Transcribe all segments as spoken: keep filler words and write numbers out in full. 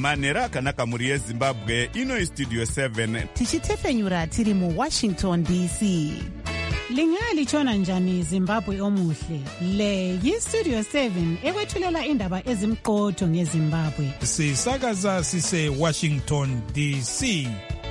manhero akanaka mhuri yezimbabwe. Ino Studio seven tichitefenyura tiri mu Washington D C. Lingalitshona njani Zimbabwe omuhle? Le yi Studio seven ekwethulela indaba ezimqotho ngeZimbabwe. Sisakaza sise Washington D C.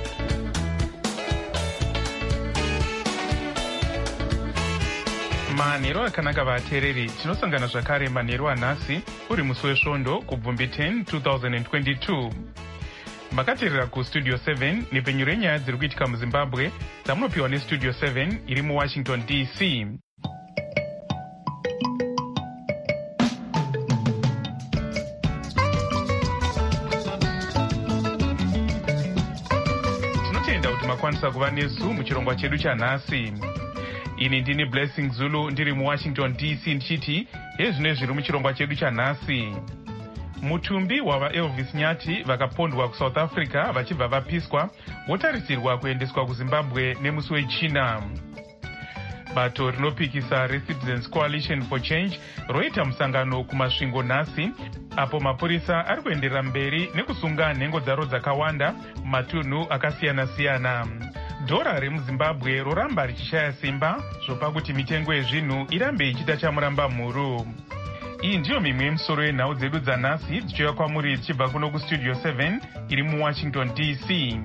Manhero akanaka vateereri, tinosangana zvakare manhero anhasi uri musi wesvondo kubvumbi ten twenty twenty-two. Makateerera kustudio seven nepfenyuro yenyaya dziri kuitika muZimbabwe dzamunopiwa nestudio seven iri muWashington D C. Tinotenda kuti makwanisa kuva nesu muchirongwa chedu chanhasi. Ini ndini Blessing Zulu ndiri muWashington D C ndichiti hezvino zviri muchirongwa chedu chanhasi. Mutumbi wava Elvis Nyati vakapondwa kuSouth Africa vachibva vapiswa votarisirwa kuendeswa kuZimbabwe nemusi wechina. Bato rinopikisa reCitizens Coalition for Change roita musangano kumasvingo nhasi apo mapurisa ari kuenderera mberi nekusunga nhengo dzaro dzakawanda mumatunhu akasiyana-siyana. Dhora remuZimbabwe roramba richishaya simba zvopa kuti mitengo yezvinhu irambe ichita chamuramba mhuru. Iyi ndiyo mimwe yemisoro yenhau dzedu dzanhasi dzichiuya kwamuri dzichibva kuno kustudio seven iri muWashington D C.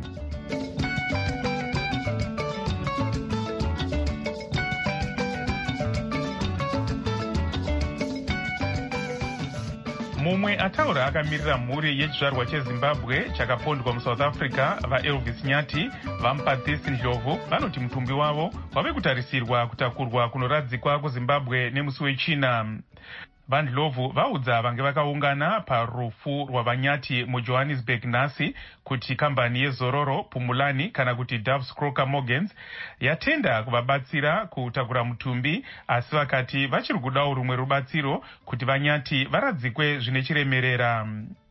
Mumwe ataura akamirira mhuri yechizvarwa cheZimbabwe chakapondwa muSouth Africa vaElvis Nyati vaMupatsisi Ndlovu vanoti mutumbi wavo wave kutarisirwa kutakurwa kunoradzikwa kuZimbabwe nemusi wechina. VaNdlovu vaudza vange vakaungana parufu rwavanyati muJohannesburg nhasi kuti kambani yezororo Pumulani kana kuti Doves Crocker Morgans yatenda kuvabatsira kutakura mutumbi, asi vakati vachiri kudawo rumwe rubatsiro kuti vanyati varadzikwe zvine chiremerera.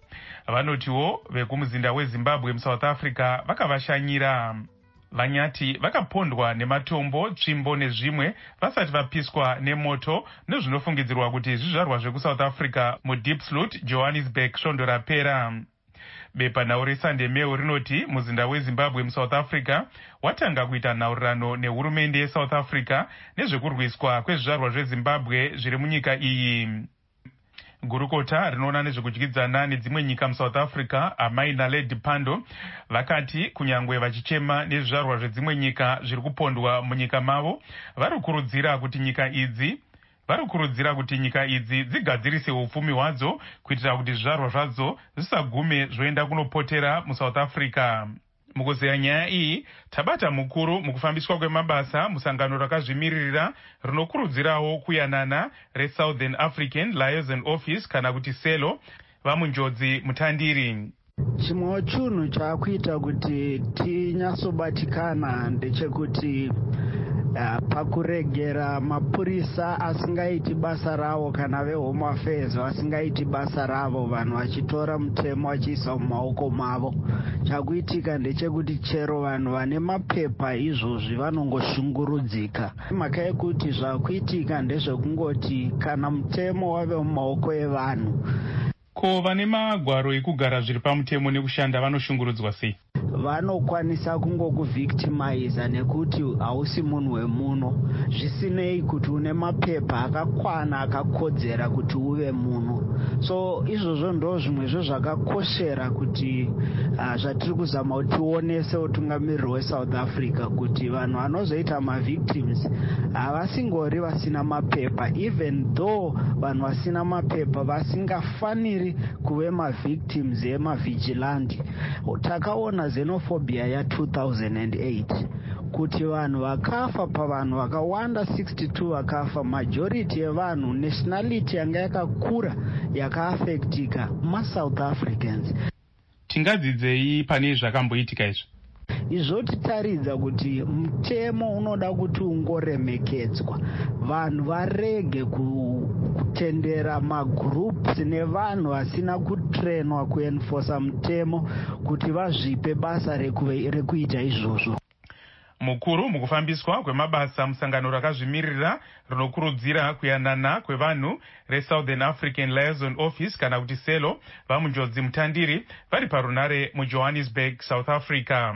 Vanotiwo vekumuzinda weZimbabwe muSouth Africa vakavashanyira. Vanyati vakapondwa nematombo, tsvimbo nezvimwe vasati vapiswa nemoto nezvinofungidzirwa kuti zvizvarwa zvekuSouth Africa muDiepsloot, Johannesburg svondo rapera. Bepa nhau reSunday Mail rinoti muzinda weZimbabwe muSouth Africa watanga kuita nhaurirano nehurumende yeSouth Africa nezvekurwiswa kwezvizvarwa zveZimbabwe zviri munyika iyi. Gurukota rinoona nezvekudyidzana nedzimwe nyika muSouth Africa, Amai Naledi Pandor, vakati kunyangwe vachichema nezvizvarwa zvedzimwe nyika zviri kupondwa munyika mavo, vari kukurudzira kuti nyika idzi vari kukurudzira kuti nyika idzi dzigadzirise upfumi hwadzo kuitira kuti zvizvarwa zvadzo zvisagume zvoenda kunopotera muSouth Africa. Mukuzeya nyaya iyi, tabata mukuru mukufambiswa kwemabasa musangano rakazvimiririra rinokurudzirawo kuyanana reSouthern African Liaison Office kana kuti SELO vamunjodzi mutandiri. Chimwe chinhu chakuita kuti tinyatsobatikana ndechekuti Uh, pakuregera mapurisa asingaiti basa ravo kana veHome Affairs vasingaiti basa ravo, vanhu vachitora mutemo vachiisa mumaoko mavo. Chakuitika ndechekuti chero vanhu vane mapepa izvozvi vanongoshungurudzika. Mhaka yekuti zvakuitika ndezvekungoti kana mutemo wave mumaoko evanhu. Ko vane magwaro ekugara zviri pamutemo nekushanda vanoshungurudzwa sei? Vanokwanisa kungokuvictimiza nekuti hausi munhu wemuno, zvisinei kuti une mapepa akakwana akakodzera kuti uve munhu. So izvozvo ndo zvimwezvo zvakakoshera kuti uh, zvatiri kuzama kuti tionese utungamiriri weSouth Africa kuti vanhu vanozoita mavictims havasingori vasina mapepa, even though vanhu vasina mapepa vasingafaniri kuve mavictims emavigilante. Takaona xenophobia ya two thousand eight kuti vanhu vakafa pavanhu vakawanda sixty-two vakafa, majority yevanhu nationality yanga yakakura yakaafektika maSouth Africans. Tingadzidzei pane zvakamboitika izvo? Izvotitaridza kuti mutemo unoda kuti ungoremekedzwa, vanhu varege kutendera magroups nevanhu vasina kutrenwa kuenforsa mutemo kuti vazvipe basa rekuita izvozvo. Mukuru mukufambiswa kwemabasa musangano rakazvimirira rinokurudzira kuyanana kwevanhu reSouthern African Liaison Office kana kuti selo vamunjodzi mutandiri vari parunare muJohannesburg, South Africa.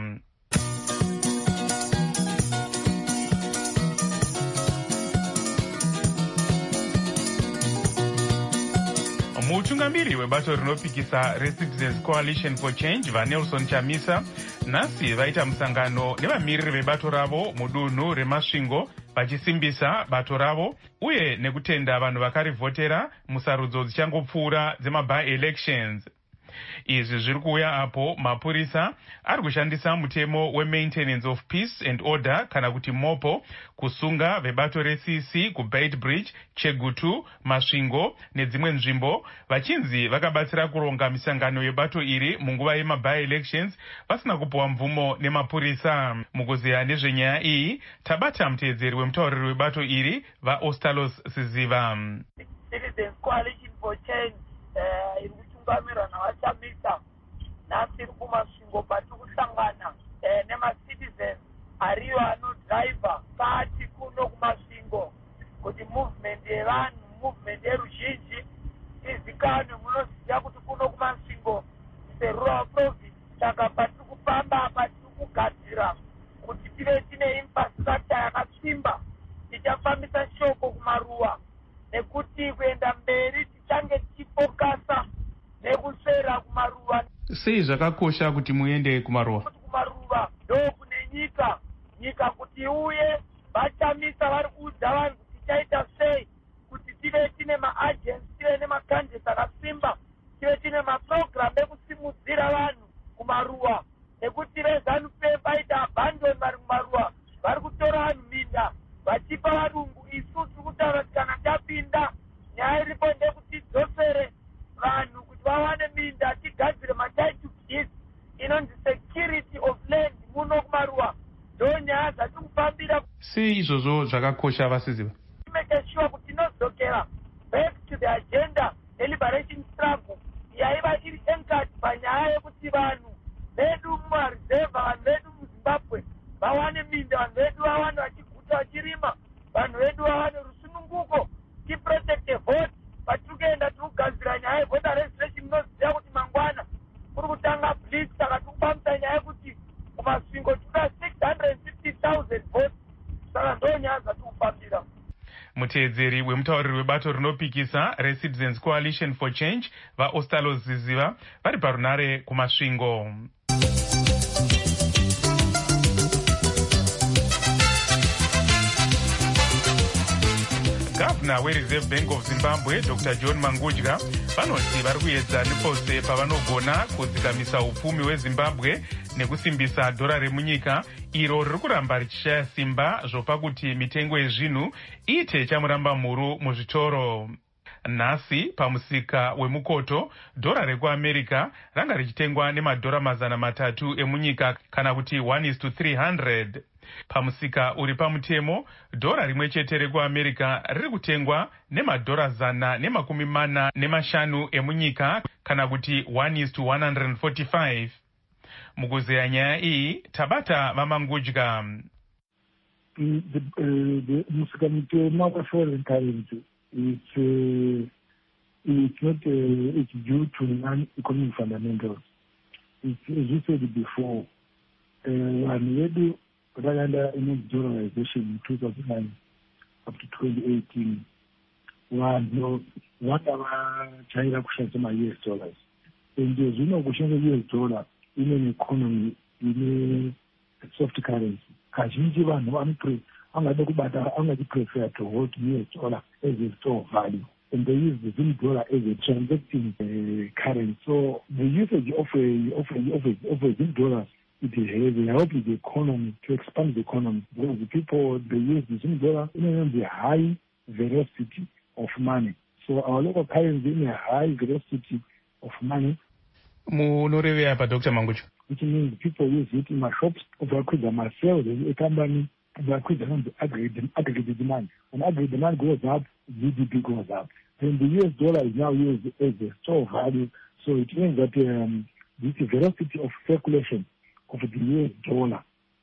Mutungamiri webato rinopikisa reCitizens Coalition for Change vaNelson Chamisa nhasi vaita musangano nevamiriri vebato ravo mudunhu reMasvingo vachisimbisa bato ravo uye nekutenda vanhu vakarivhotera musarudzo dzichangopfuura dzema-by-elections. Izvi zviri kuuya apo mapurisa ari kushandisa mutemo we-Maintenance of Peace and Order kana kuti mopo kusunga vebato reC C kuBeitbridge, Chegutu, Masvingo nedzimwe nzvimbo vachinzi vakabatsira kuronga misangano yebato iri munguva yema-by-elections vasina kupuwa mvumo nemapurisa. Mukuzeya nezvenyaya iyi tabata muteedzeri wemutauriri webato iri vaOstalos Siziva. Citizens Coalition for Change uh, Kamera na wachamisa nasi kumasvingo patikuhlangana eh, nema-citizens ariyo anodriver kati kuno kumasvingo kuti movement yevanhu movement yeruzhinji izikanwe. Munoziva kuti kuno kumasvingo serural province saka patikufamba patikugadzira kuti tive tine infrastructure yakasimba tichafambisa shoko kumaruwa nekuti kuenda mberi tichange tichifokasa nekusera kumaruwa. Sei zvakakosha kuti muende kumaruwa? Kuti kumaruwa ndo kune nyika nyika kuti uye vachamisa vari kuudza vanhu kuti tichaita sei kuti tive tine maagency tive nemagandesi akasimba tive tine maprogram ekusimudzira vanhu kumaruwa nekuti veZANU-PF vaita abandon vari kumaruwa vari kutora vanhu minda vachipa varungu. Isusu kutaura kana tapinda nyaya iripo ndekuti dzosere vanhu kuti vawane minda tigadzire matitle deeds inonzi security of land muno kumaruwa ndo nyaya dzatikufambira. Sei izvozvo zvakakosha vasiziva? Make sure kuti tinodzokera back to the agenda deliberation struggle yaiva iri anchored panyaya yekuti vanhu vedu mumareserve vanhu vedu muZimbabwe vawane minda, vanhu vedu vawane vachiguta vachirima, vanhu vedu vawane rusununguko, tiprotecte vote patikuenda tikugadzira nyaya yevoter registration. Munoziva kuti mangwana kuri kutanga blitz saka tikupamisa nyaya yekuti kumasvingo tikuda six hundred fifty thousand votes saka ndo nyaya dzatikufambira. Muteedzeri wemutauriri webato rinopikisa reCitizens Coalition for Change vaOstalos Siziva vari parunare kumasvingo. Gavana weReserve Bank of Zimbabwe Doctor John Mangudya vanoti vari kuedza nepose pavanogona kudzikamisa upfumi hweZimbabwe nekusimbisa dhora remunyika iro riri kuramba richishaya simba zvopa kuti mitengo yezvinhu iite chamuramba mhuru muzvitoro. Nhasi pamusika wemukoto dhora rekuAmerica ranga richitengwa nemadhora mazana matatu emunyika kana kuti one is to three hundred. Pamusika uri pamutemo dhora rimwe chete rekuAmerica riri kutengwa nemadhora zana nemakumi mana nemashanu emunyika kana kuti one is to one hundred forty-five. Mukuzeya nyaya iyi tabata vaMangudya. Musika mutemo wakaforeign currency it's uh, it's not uh, it's due to non-economic fundamentals. It's, as you said before, vanhu vedu vakaenda ine-dollarization in two thousand nine up to twenty eighteen. Vanhu vanga vachaira kushandisa ma-U S dollars. Ende zvino kushandisa U S dollar ine neconomy ine soft currency. Kazhinji vanhu vanopre angade kubata angachiprefer to hold U S dollar as a store of value. And they use the Zim dollar as a transacting uh, currency. So the usage of a of a of a, of a Zim dollar, it has helped the economy to expand the economy. Because the people they use the Zim dollar in the high velocity of money. So our local currency in a high velocity of money. Munorevera pa Doctor Mangudya. Which means people use it in my shops over myself, a company. They are the aggregate demand. When aggregate demand goes up, G D P goes up. Then the U S dollar is now used as a store of value. So it means that um, this velocity of circulation of the U S dollar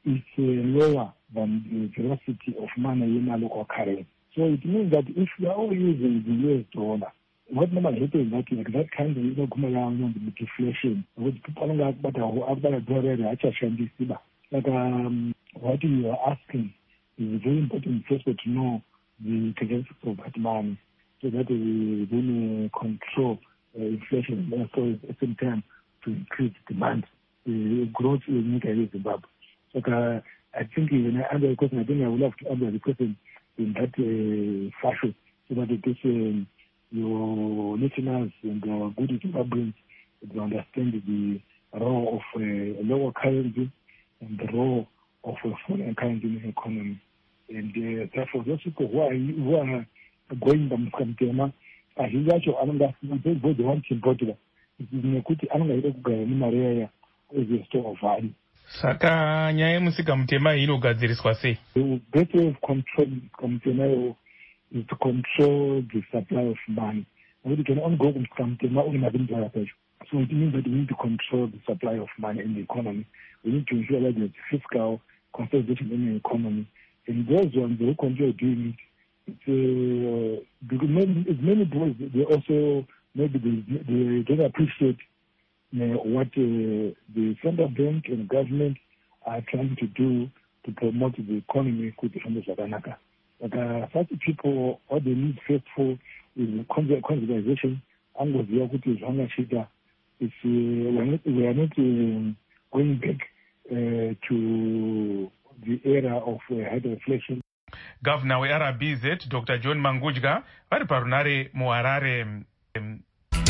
is uh, lower than the velocity of money in our local currency. So it means that if we are all using the U S dollar, what normally happens is that like that kind of, you know, come around on the deflation, which people are not but after a dollar, like um, what you are asking is very important first to know the cadence of that money so that we then uh, control uh, inflation and also at the same time to increase demand, the uh, growth in Zimbabwe. So uh, I think when I answer the question, I think I would love to answer the question in that uh, fashion so that it is um, your listeners and the good Zimbabweans to understand the role of uh, lower currency and the role of a foreign currency in the economy. And uh, therefore, those people who are, who are going from Kamtema, I think that's what I'm going to do. They want to import it. It is a good I'm going to go in Maria with the store of value. Saka nyaya musika mutema inogadziriswa sei? The better way of controlling Kamtema is to control the supply of money. And we can only go to Kamtema only having the So it means that we need to control the supply of money in the economy. We need to ensure that there's fiscal consolidation in the economy. And those ones who control doing it, it's, uh, because many, many boys, they also, maybe they, they don't appreciate uh, what uh, the central bank and government are trying to do to promote the economy with the Fund of Zaganaka. But uh, such people, what they need first for is conservation. Angles the equity is one It's, uh, we are not, we are not uh, going back uh, to the era of uh, hyperinflation. Governor we R R B Z Doctor John Mangudya vari parunare muHarare. Um,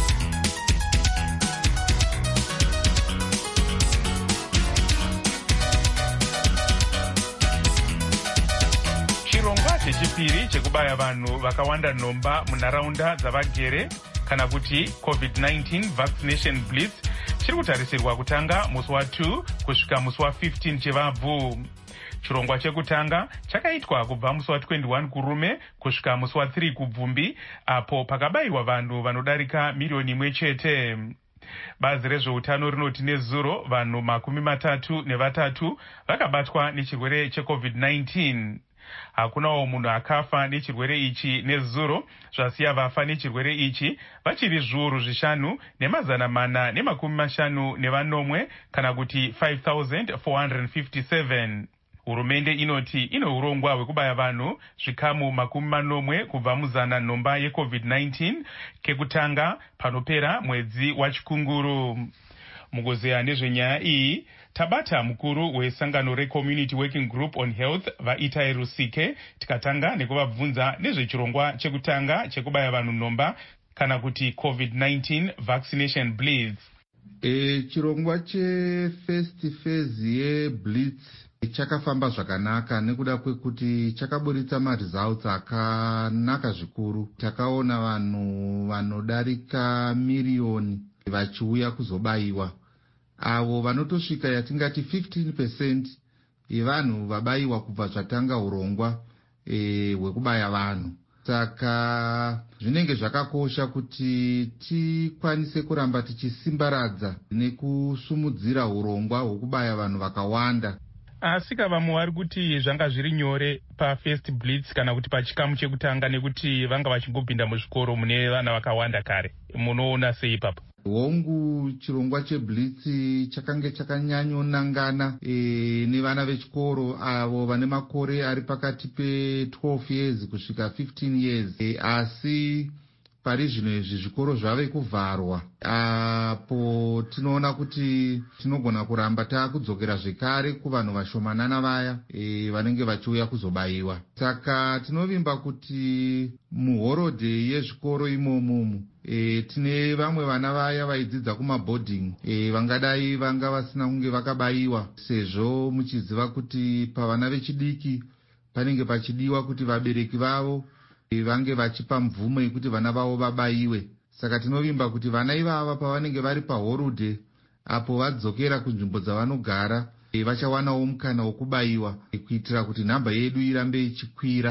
chirongwa chechipiri chekubaya vanhu vakawanda nhomba munharaunda dzavagere kana kuti covid nineteen vaccination blitz chiri kutarisirwa kutanga musi wa two kusvika musi wa fifteen chevabvu. Chirongwa chekutanga chakaitwa kubva musi wa twenty-one kurume kusvika musi wa three kubvumbi, apo pakabayiwa vanhu vanodarika miriyoni imwe chete. Bazi rezveutano rinoti nezuro vanhu makumi matatu nevatatu vakabatwa nechirwere checovid nineteen. Hakunawo munhu akafa nechirwere ichi nezuro, zvasiya vafa nechirwere ichi vachiri zviuru zvishanu nemazana mana nemakumi mashanu nevanomwe kana kuti five thousand four hundred fifty-seven. Hurumende inoti ine urongwa hwekubaya vanhu zvikamu makumi manomwe kubva muzana nhomba yecovid nineteen kekutanga panopera mwedzi wachikunguru. Mugozeya nezvenyaya iyi tabata mukuru wesangano reCommunity Working Group on Health vaItai Rusike tikatanga nekuvabvunza nezvechirongwa chekutanga chekubaya vanhu nhomba kana kuti covid nineteen vaccination blitz. E, chirongwa chefirst phase yeblitz chakafamba zvakanaka nekuda kwekuti chakaburitsa maresults akanaka zvikuru. Takaona vanhu vanodarika miriyoni vachiuya kuzobayiwa, avo vanotosvika yatingati fifteen percent yevanhu vabayiwa kubva zvatanga urongwa hwekubaya e, vanhu. Saka zvinenge zvakakosha kuti tikwanise kuramba tichisimbaradza nekusumudzira urongwa hwekubaya vanhu vakawanda. Asika vamwe vari kuti zvanga zviri nyore pafirst blitz kana kuti pachikamu chekutanga nekuti vanga vachingopinda muzvikoro mune vana vakawanda kare. Munoona sei ipapo? Hongu chirongwa cheblitzi chakange chakanyanyonangana e, nevana vechikoro avo vane makore ari pakati pe twelve years kusvika fifteen years. E, asi pari zvino izvi zvikoro zvave kuvharwa, apo tinoona kuti tinogona kuramba takudzokera zvekare kuvanhu vashomanana vaya e, vanenge vachiuya kuzobayiwa. Saka tinovimba kuti muhorodhe yezvikoro imomumu e, tine vamwe vana vaya vaidzidza kumaboarding e, vangadai vanga vasina kunge vakabayiwa, sezvo muchiziva kuti pavana vechidiki panenge pachidiwa kuti vabereki vavo vange vachipa mvumo yekuti vana vavo vabayiwe. Saka tinovimba kuti vana ivava pavanenge vari pahorodhe apo vadzokera kunzvimbo dzavanogara e, vachawanawo mukana wokubayiwa e, kuitira kuti nhamba yedu irambe ichikwira.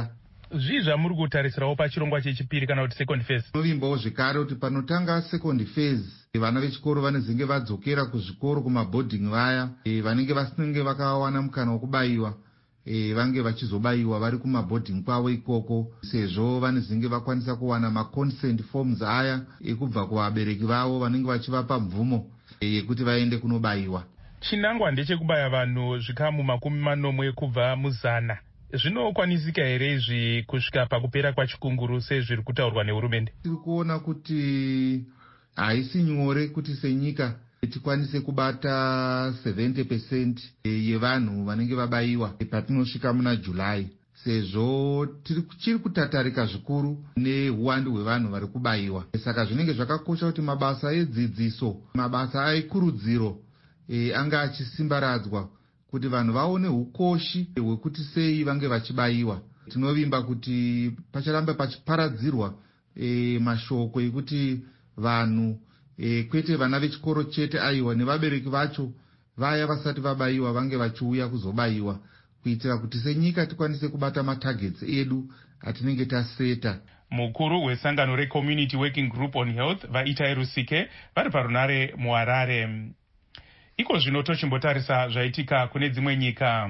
zvii zvamuri kutarisirawo pachirongwa chechipiri kana kuti second phase? Novimbawo zvekare kuti panotanga second phase vana vechikoro vanezenge vadzokera kuzvikoro kumabhodhingi vaya e, vanenge vasinenge vakawana mukana wekubayiwa e, vange vachizobayiwa vari kumabhodhingi kwavo ikoko, sezvo vanezenge vakwanisa kuwana maconsent forms aya ekubva kuvabereki vavo vanenge vachivapa mvumo yekuti e, vaende kunobayiwa. Chinangwa ndechekubaya vanhu zvikamu makumi manomwe kubva muzana. Zvinokwanisika here izvi kusvika pakupera kwachikunguru sezviri kutaurwa nehurumende? Tiri kuona kuti haisi nyore kuti senyika tikwanise kubata seventy percent yevanhu vanenge vabayiwa patinosvika muna July, sezvo tiri kutatarika zvikuru neuwandu hwevanhu vari kubayiwa. Saka zvinenge zvakakosha kuti mabasa edzidziso, mabasa ekurudziro e, anga achisimbaradzwa kuti vanhu vaone ukoshi hwekuti sei vange vachibayiwa. Tinovimba kuti pacharamba pachiparadzirwa e, mashoko ekuti vanhu e, kwete vana vechikoro chete aiwa nevabereki vacho vaya vasati vabayiwa vange vachiuya kuzobayiwa, kuitira kuti senyika tikwanise kubata matargets edu atinenge taseta. Mukuru wesangano reCommunity Working Group on Health vaItai Rusike vari parunare muHarare. Iko zvino tochimbotarisa zvaitika kune dzimwe nyika.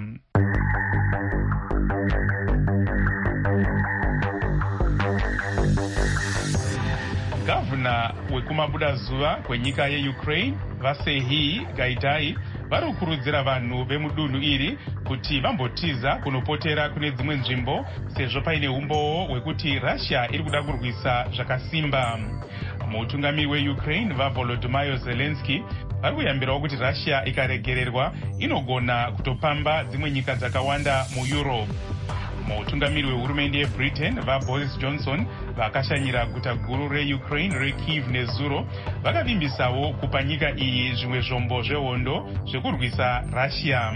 Gavana wekumabudazuva kwenyika yeUkraine vaSerhiy Gaidai vari kukurudzira vanhu vemudunhu iri kuti vambotiza kunopotera kune dzimwe nzvimbo sezvo paine umbowo hwekuti Russia iri kuda kurwisa zvakasimba. Mutungamiri weUkraine vaVolodymyr Zelensky vari kuyambirawo kuti Russia ikaregererwa inogona kutopamba dzimwe nyika dzakawanda muEurope. Mutungamiri wehurumende yeBritain vaBoris Johnson vakashanyira guta guru reUkraine reKyiv nezuro vakavimbisawo kupa nyika iyi zvimwe zvombo zvehondo zvekurwisa Russia.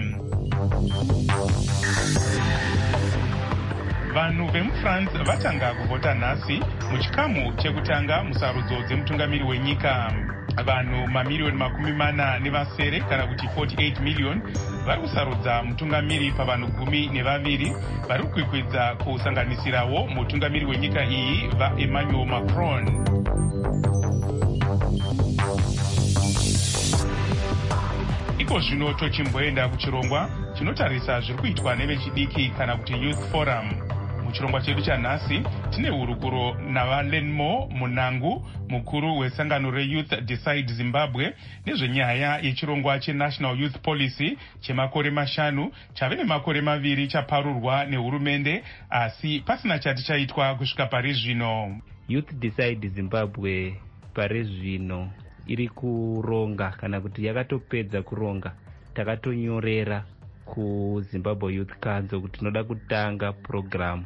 Vanhu vemuFrance vatanga kuvhota nhasi muchikamu chekutanga musarudzo dzemutungamiri wenyika. Vanhu mamiliyoni makumi mana nevasere kana kuti forty-eight million vari kusarudza mutungamiri pavanhu gumi nevaviri vari kukwikwidza kusanganisirawo mutungamiri wenyika iyi vaEmmanuel Macron. Iko zvino tochimboenda kuchirongwa chinotarisa zviri kuitwa nevechidiki kana kuti Youth Forum. Muchirongwa chedu chanhasi tine hurukuro navaLenmo Munangu, mukuru wesangano reYouth Decide Zimbabwe, nezvenyaya yechirongwa cheNational Youth Policy chemakore mashanu chave nemakore maviri chaparurwa nehurumende asi pasina chati chaitwa kusvika pari zvino. Youth Decide Zimbabwe pari zvino iri kuronga kana kuti yakatopedza kuronga. Takatonyorera ku Zimbabwe Youth Council kuti tinoda kutanga program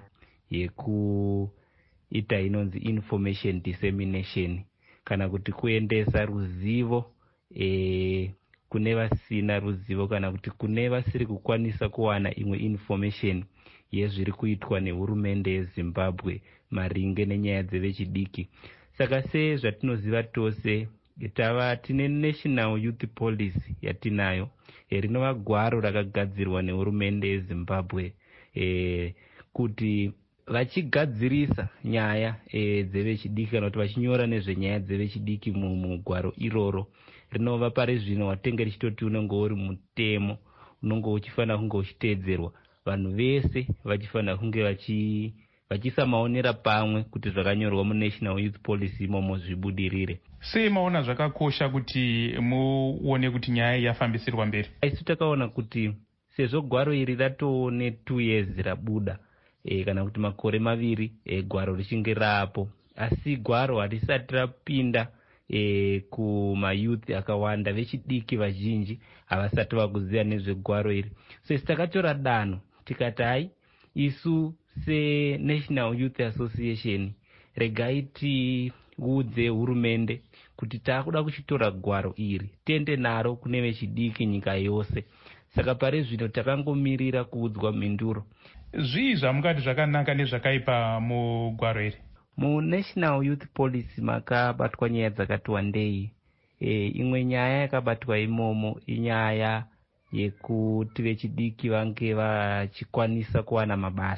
yekuita inonzi information dissemination kana kuti kuendesa ruzivo e, kune vasina ruzivo kana kuti kune vasiri kukwanisa kuwana imwe information yezviri kuitwa nehurumende yeZimbabwe maringe nenyaya dzevechidiki. Saka se zvatinoziva tose tava tine National Youth Policy yatinayo e, rinova gwaro rakagadzirwa nehurumende yeZimbabwe e, kuti vachigadzirisa nyaya e, dzevechidiki kana kuti vachinyora nezvenyaya dzevechidiki mugwaro iroro rinova pari zvino watenge richitoti unenge uri mutemo unenge uchifanira kunge uchiteedzerwa. Vanhu vese vachifanira kunge vachi vachisamaonera pamwe kuti zvakanyorwa muNational Youth Policy imomo zvibudirire. Sei maona zvakakosha kuti muone kuti nyaya yafambisirwa mberi? Isu takaona kuti sezvo gwaro iri ratone two years rabuda e, kana kuti makore maviri e, gwaro richinge rapo asi gwaro harisati rapinda e, kumayouth akawanda vechidiki vazhinji havasati vakuziva nezvegwaro iri. So takatora danho tikati hai isu seNational Youth Association regai tiudze hurumende kuti takuda kuchitora gwaro iri tiende naro kune vechidiki nyika yose. Saka pari zvino takangomirira kuudzwa mhinduro. Zvii zvamungati zvakanaka nezvakaipa mugwaro iri? MuNational Youth Policy makabatwa nyaya dzakati wandei. E, imwe nyaya yakabatwa imomo inyaya yekuti vechidiki vange vachikwanisa kuwana mabasa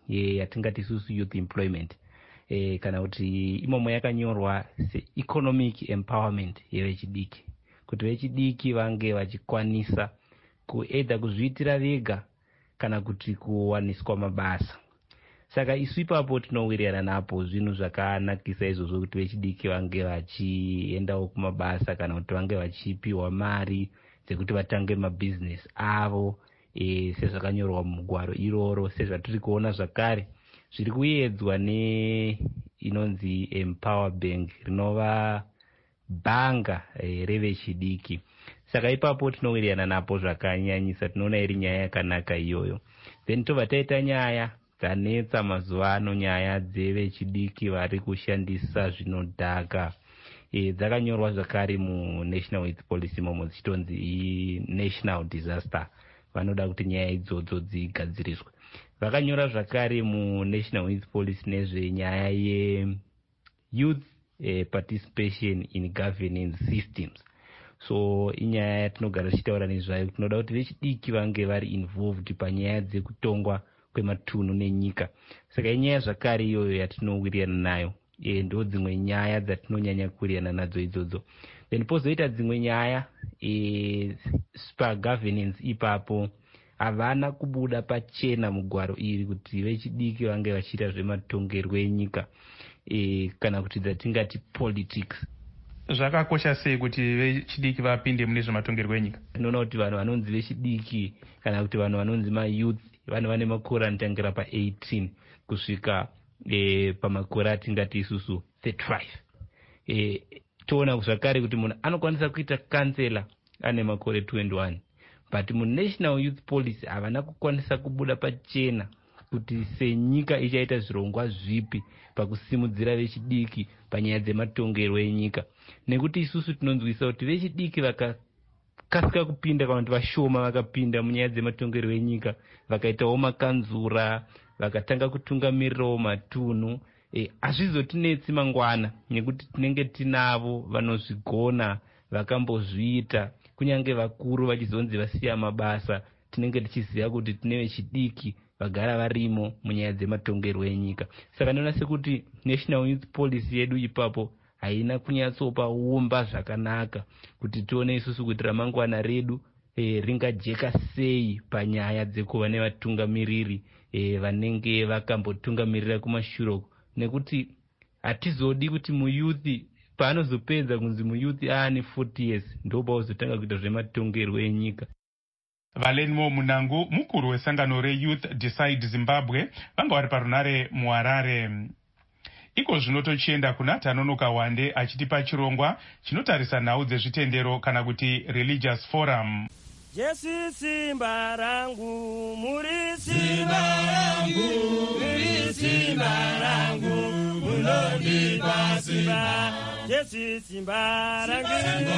yatingati isusu youth employment e, kana kuti imomo yakanyorwa se-economic empowerment yevechidiki, kuti vechidiki vange vachikwanisa kuedha kuzviitira vega kana kuti kuwaniswa mabasa. Saka isu ipapo tinowirirana napo zvinhu zvakanakisa izvozvo kuti vechidiki vange vachiendawo kumabasa kana kuti vange vachipiwa mari dzekuti vatange mabhizinesi avo e, sezvakanyorwa mugwaro iroro, sezvatiri kuona zvakare zviri kuedzwa neinonzi Empower Bank rinova bhanga e, revechidiki. Saka ipapo tinowirirana napo zvakanyanyisa, tinoona iri nyaya yakanaka iyoyo. Then tobva taita nyaya dzanetsa mazuva ano, nyaya dzevechidiki vari kushandisa zvinodhaka. E, dzakanyorwa zvakare muNational Youth Policy momo dzichitonzi national disaster. Vanoda kuti nyaya idzodzo dzigadziriswe. Vakanyora zvakare muNational Youth Policy nezvenyaya ye-youth eh, participation in governance systems. So inyaya yatinogara tichitaura nezvayo, tinoda kuti vechidiki vange vari involved panyaya dzekutongwa kwematunhu nenyika. Saka inyaya zvakare iyoyo yatinowirirana nayo. E, ndo dzimwe nyaya dzatinonyanya kuwirirana nadzo idzodzo. Then pozoita dzimwe nyaya e, pagovernance ipapo havana kubuda pachena mugwaro iri kuti vechidiki vange vachiita zvematongerwo enyika e, kana kuti dzatingati politics. Zvakakosha sei kuti vechidiki vapinde mune zvematongerwo enyika? Tinoona kuti vanhu vanonzi vechidiki kana kuti vanhu vanonzi mayouth vanhu vane makore anotangira pa-eighteen kusvika e, pamakore atingati isusu thirty-five. E, toona zvakare kuti munhu anokwanisa kuita kansela ane makore twenty-one. But muNational Youth Policy havana kukwanisa kubuda pachena kuti senyika ichaita zvirongwa zvipi pakusimudzira vechidiki panyaya dzematongerwo enyika. Nekuti isusu tinonzwisa kuti vechidiki vakakasika kupinda kana kuti vashoma vakapinda munyaya dzematongerwo enyika, vakaitawo makanzura, vakatanga kutungamirirawo matunhu. E, hazvizotinetsi mangwana nekuti tinenge tinavo vanozvigona, vakambozviita. Kunyange vakuru vachizonzi vasiya mabasa, tinenge tichiziva kuti tine vechidiki vagara varimo munyaya dzematongerwo enyika. Saka ndinoona sekuti National Youth Policy yedu ipapo haina kunyatsopa umba zvakanaka kuti tione isusu kuti ramangwana redu e, ringajeka sei panyaya dzekuva nevatungamiriri e, vanenge vakambotungamirira kumashure, nekuti hatizodi kuti muyuthi paanozopedza kunzi muyuthi aane forty years ndo pauzotanga kuita zvematongerwo enyika. Valenimo Munangu, mukuru wesangano reYouth Decide Zimbabwe, vanga vari parunare muHarare. Iko zvino tochienda kuna Tanonoka Wande achitipa chirongwa chinotarisa nhau dzezvitendero kana kuti religious forum. Jesu simba rangu, muri simba rangu, muri simba rangu, munondipa simba. Jesu simba rangu,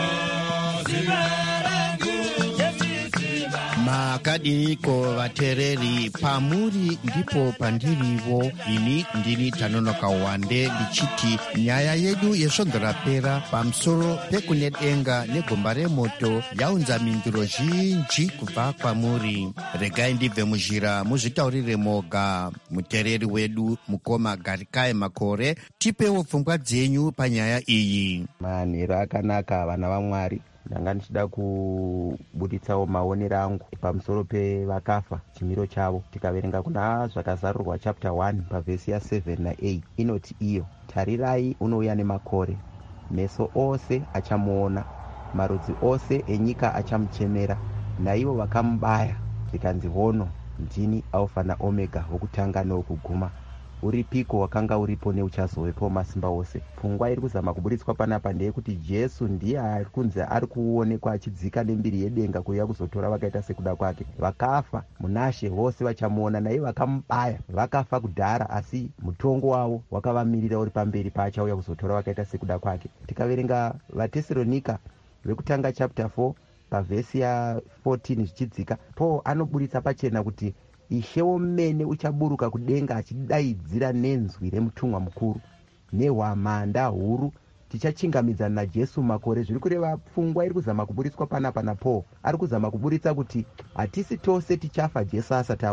simba rangu, Jesu simba. Makadiniko vatereri, pamuri ndipo pandirivo. Ini ndini Tanonoka Wande ndichiti nyaya yedu yesvonzorapera pamusoro pekunedenga negomba remoto yaunza mindiro zhinji kubva kwamuri. Regai ndibve muzhira muzvitaurire moga. Mutereri wedu mukoma Garikai Makore, tipewo pfungwa dzenyu panyaya iyi. Manhero akanaka vana vaMwari. Ndanga ndichida kubuditsawo maonero angu pamusoro pevakafa chimiro chavo. Tikaverenga kuna zvakazarurwa chapter one pavhesi ya seven na eight inoti iyo, tarirai unouya nemakore, meso ose achamuona, marudzi ose enyika achamuchemera, naivo vakamubaya zvikanzi hono ndini alfa naomega, wokutanga newokuguma. Uripiko wakanga uripo neuchazovepo masimba ose. Pfungwa iri kuzama kuburitswa panapa ndeyekuti Jesu ndiye ari kunze ari kuonekwa achidzika nembiri yedenga kuuya kuzotora vakaita sekuda kwake. Vakafa munashe vose vachamuona, naivo vakamubaya vakafa kudhara, asi mutongo wavo wakavamirira uri pamberi paachauya kuzotora vakaita sekuda kwake. Tikaverenga vaTesaronika vekutanga chapter four pavhesi ya fourteen zvichidzika, Paul anoburitsa pachena kuti Ishe womene uchaburuka kudenga achidaidzira nenzwi remutumwa mukuru nehwamanda huru, tichachingamidzana naJesu makore. Zviri kureva pfungwa iri kuzama kuburitswa panapa naPaul. Ari kuzama kuburitsa kuti hatisi tose tichafa Jesu asati auya.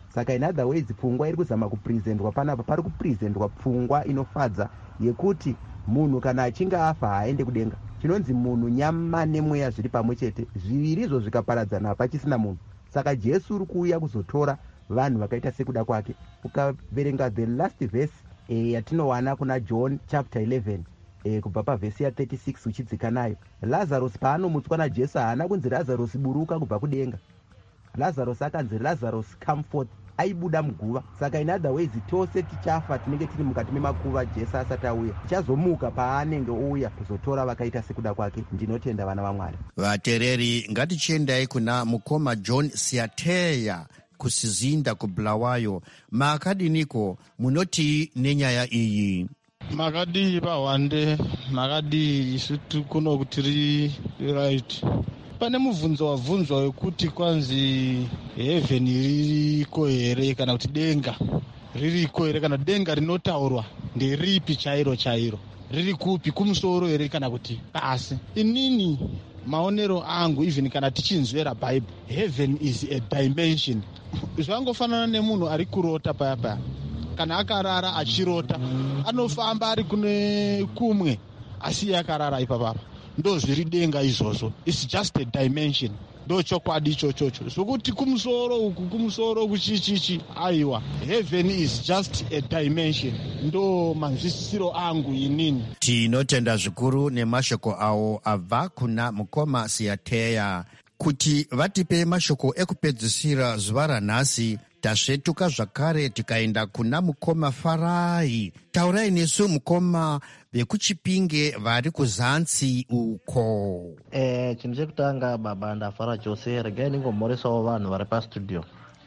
saka in other ways pfungwa iri kuzama kupresentwa panapa pari kupresentwa pfungwa inofadza yekuti munhu kana achinge afa haaende kudenga. Chinonzi munhu nyama nemweya zviri pamwe chete, zvivirizvo zvikaparadzana pachisina munhu. Saka Jesu uri kuuya kuzotora vanhu vakaita sekuda kwake. Ukaverenga the last verse e, yatinowana kuna John chapter eleven e, kubva pavhesi ya thirty-six uchidzika nayo, Lazarus paanomutswa naJesu haana kunzi Lazarus buruka kubva kudenga. Lazarus akanzi Lazarus come forth, aibuda muguva. Saka in other ways tose tichafa tinenge tiri mukati memakuva Jesu asati auya, tichazomuka paanenge ouya kuzotora vakaita sekuda kwake. Ndinotenda vana vaMwari. Vatereri, ngatichiendai kuna mukoma John Siateya kusizinda kuBulawayo. Makadiniko munoti nenyaya iyi? Makadi pawande, makadi isutu kuno kutiri right. Pane mubvunzo wabvunzwa wekuti kwanzi heaven ririko here kana kuti denga ririko here, kana denga rinotaurwa nderipi chairo chairo, riri kupi, kumusoro here kana kuti pasi. Inini maonero angu, even kana tichinzwera Bible, heaven is a dimension. Zvangofanana nemunhu ari kurota paya paya, kana akarara achirota anofamba ari kune kumwe asi akarara ipapapa. Ndo zviri denga izvozvo, it's just a dimension. Ndo chokwadi ichochocho, sokuti kumusoro uku kumusoro kuchichichi, aiwa, heaven is just a dimension. Ndo manzwisisiro angu inini. Tinotenda zvikuru nemashoko awo abva kuna mukoma Siateya. Kuti vatipe mashoko ekupedzisira zuva ranhasi, tasvetuka zvakare tikaenda kuna mukoma Farai. Taurai nesu mukoma vekuChipinge vari kuzansi uko. Eh, chinhu chekutanga baba ndafara chose, regai ndingomhoresawo vanhu vari pastudio.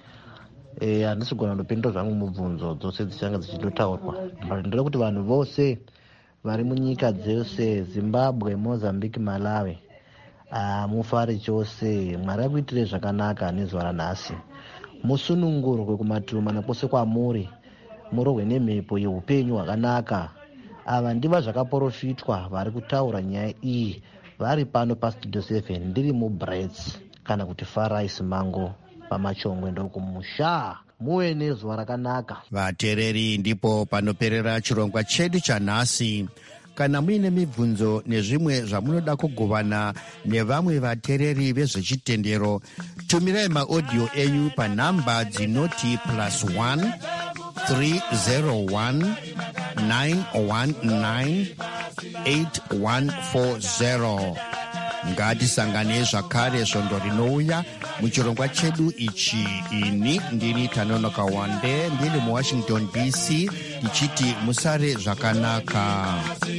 Eh, handisi kugona kundopindura zvangu mubvunzo dzose dzichanga dzichitotaurwa. Ndinoda kuti vanhu vose vari munyika dzose, Zimbabwe, Mozambique, Malawi, ah, mufare chose. Mwari akuitire zvakanaka nezuva ranhasi. Musunungurwe kumativi mana kwose kwamuri, murohwe nemhepo yeupenyu hwakanaka. Ava ndiva zvakaprofitwa vari kutaura nyaya iyi vari pano pastudio seven, ndiri muBrits kana kuti Farai Simango pamachongwe ndokumusha. Muve nezuva rakanaka vatereri. Ndipo panoperera chirongwa chedu chanhasi. Kana muine mibvunzo nezvimwe zvamunoda kugovana nevamwe vatereri vezvechitendero, tumirai maaudio enyu panhamba dzinoti plus one three zero one nine one nine eight one four zero. Ngatisangane zvakare svondo rinouya muchirongwa chedu ichi. Ini ndini Tanonoka Wande, ndiri muWashington D C, ndichiti musare zvakanaka.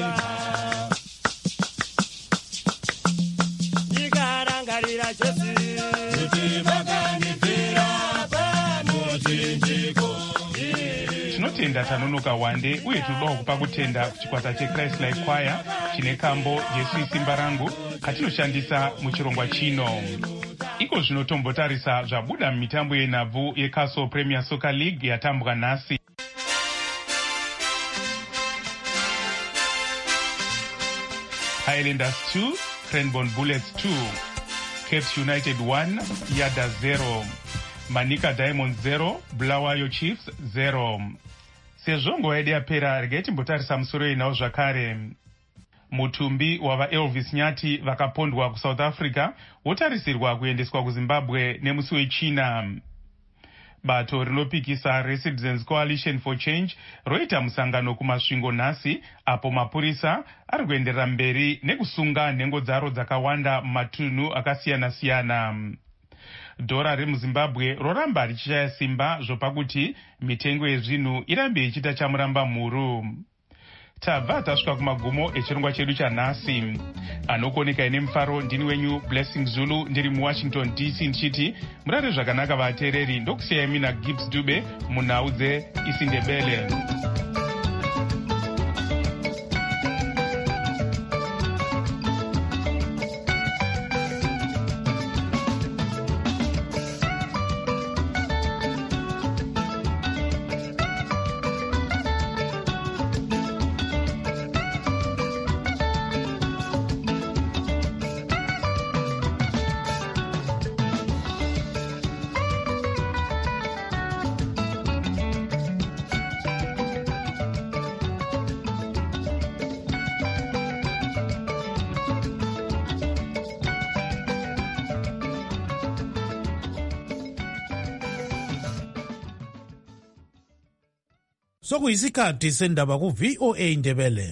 Ndikarangarira Jesu kuti vakanipfira pamuchinjiko. Tinotenda Tanonoka Wande uye tinodawo kupa kutenda kuchikwata cheChrist Life Choir chine kambo Jesu isimba rangu katinoshandisa muchirongwa chino. Iko zvino tombotarisa zvabuda mumitambo yenhabvu yeCastle Premier Soccer League yatambwa nhasi. Highlanders two, Cranbourne Bullets two, Cape United one, Yada zero, Manika Diamonds zero, Bulawayo Chiefs zero. Sezvo nguva yedu yapera, regai timbotarisa musoro inawo zvakare. Mutumbi wava Elvis Nyati vakapondwa kuSouth Africa wotarisirwa kuendeswa kuZimbabwe nemusi wechina. Bato rinopikisa reCitizens Coalition for Change roita musangano kumasvingo nhasi, apo mapurisa ari kuenderera mberi nekusunga nhengo dzaro dzakawanda mumatunhu akasiyana-siyana. Dhora remuZimbabwe roramba richishaya simba zvopakuti mitengo yezvinhu irambe ichita chamuramba mhuru. Tabva tasvika kumagumo echirongwa chedu chanhasi. Anokoneka ine mufaro ndini wenyu Blessing Zulu, ndiri muWashington D C, ndichiti murare zvakanaka vatereri. Ndokusiyai mina Gibbs Dube munhau dzeIsindebele. sokuyisikhathi sendaba ku-V O A Ndebele.